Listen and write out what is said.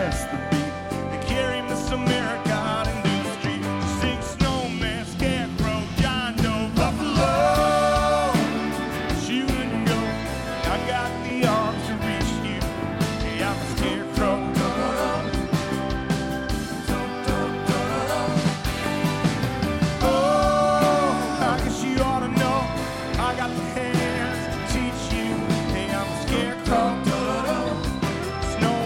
press the beat. They carry Miss America out into the street. Sing snowman, scarecrow, John Doe, buffalo. Shoot and go. I got the arms to reach you. Hey, I'm a scarecrow.